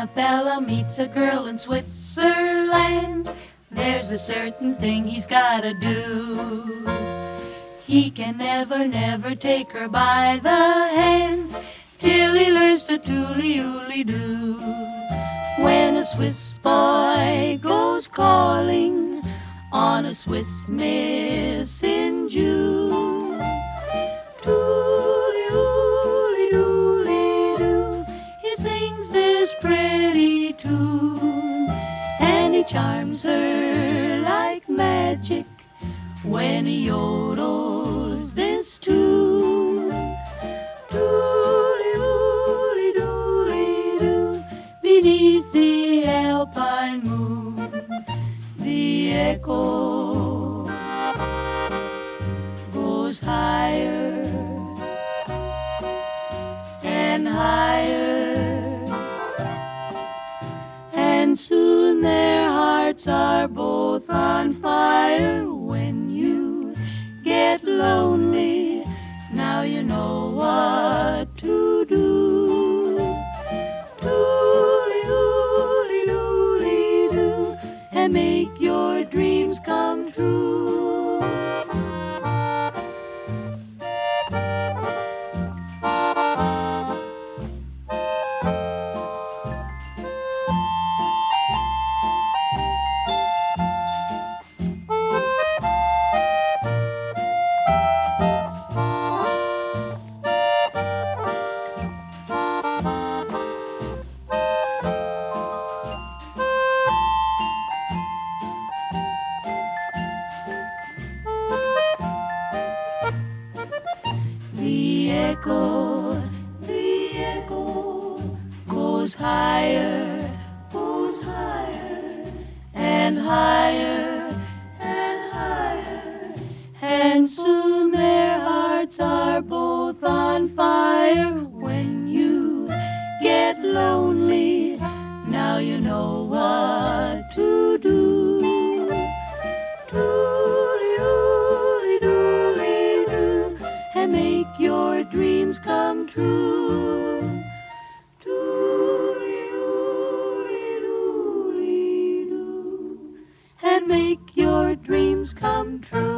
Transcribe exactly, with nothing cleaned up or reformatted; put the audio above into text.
a fella meets a girl in Switzerland, there's a certain thing he's gotta do. He can never, never take her by the hand till he learns to tooly-ooly-doo. When a Swiss boy goes calling on a Swiss miss in June, tooly-ooly-dooly-doo, he sings this pretty tune, and he charms her like magic when he yodels this tune. Tooly-ooly-dooly-doo, beneath the alpine moon, the echo goes higher and higher, and soon their hearts are both on fire. When you get lonely, now you know what to do. Tooly-ooly-dooly-doo, and make your dreams come true. The echo, the echo goes higher, goes higher and higher and higher, and soon their hearts are both on fire. When you get lonely, now you know what to do. Tooly-ooly-dooly-doo, and make your dreams come true. Tooly-ooly-dooly-doo, and make your dreams come true.